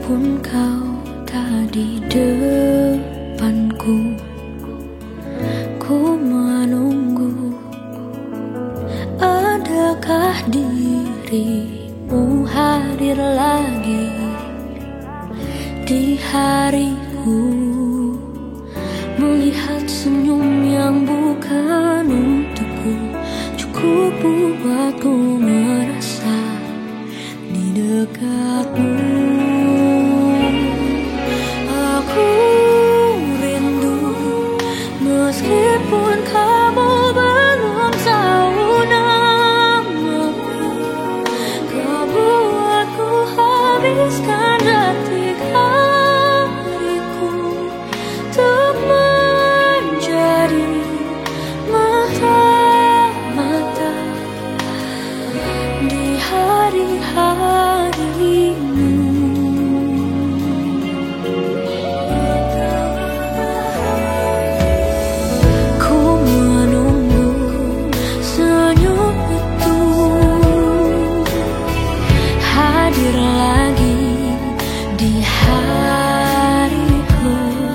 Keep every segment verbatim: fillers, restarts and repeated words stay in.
Meskipun kau tak di depanku, ku menunggu. Adakah dirimu hadir lagi di hariku? Melihat senyum yang bukan untukku cukup buatku merasa di dekatmu. Aku rindu meskipun kamu belum tahu namaku. Kau buatku habiskan detik hariku untuk menjadi mata-mata di hari-harimu. Ku menunggu senyum itu hadir lagi di hariku.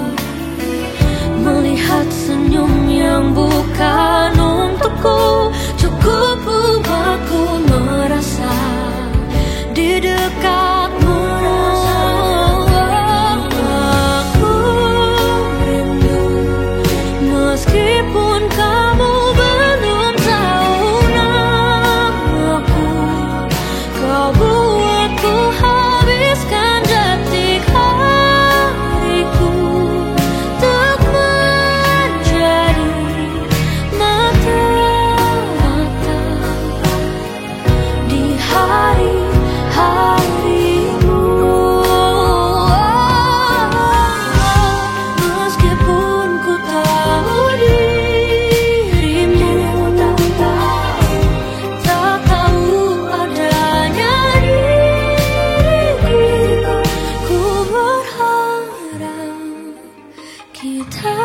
Melihat senyum yang bukan untukku cukup buatku merasa di dekatmu. Aku rindu meskipun kamu belum tahu namaku. Kau buatku habiskan detik hariku untuk menjadi mata-mata di hari-harimu. Meskipun ku tahu dirimu tak tahu adanya diriku, ku berharap kita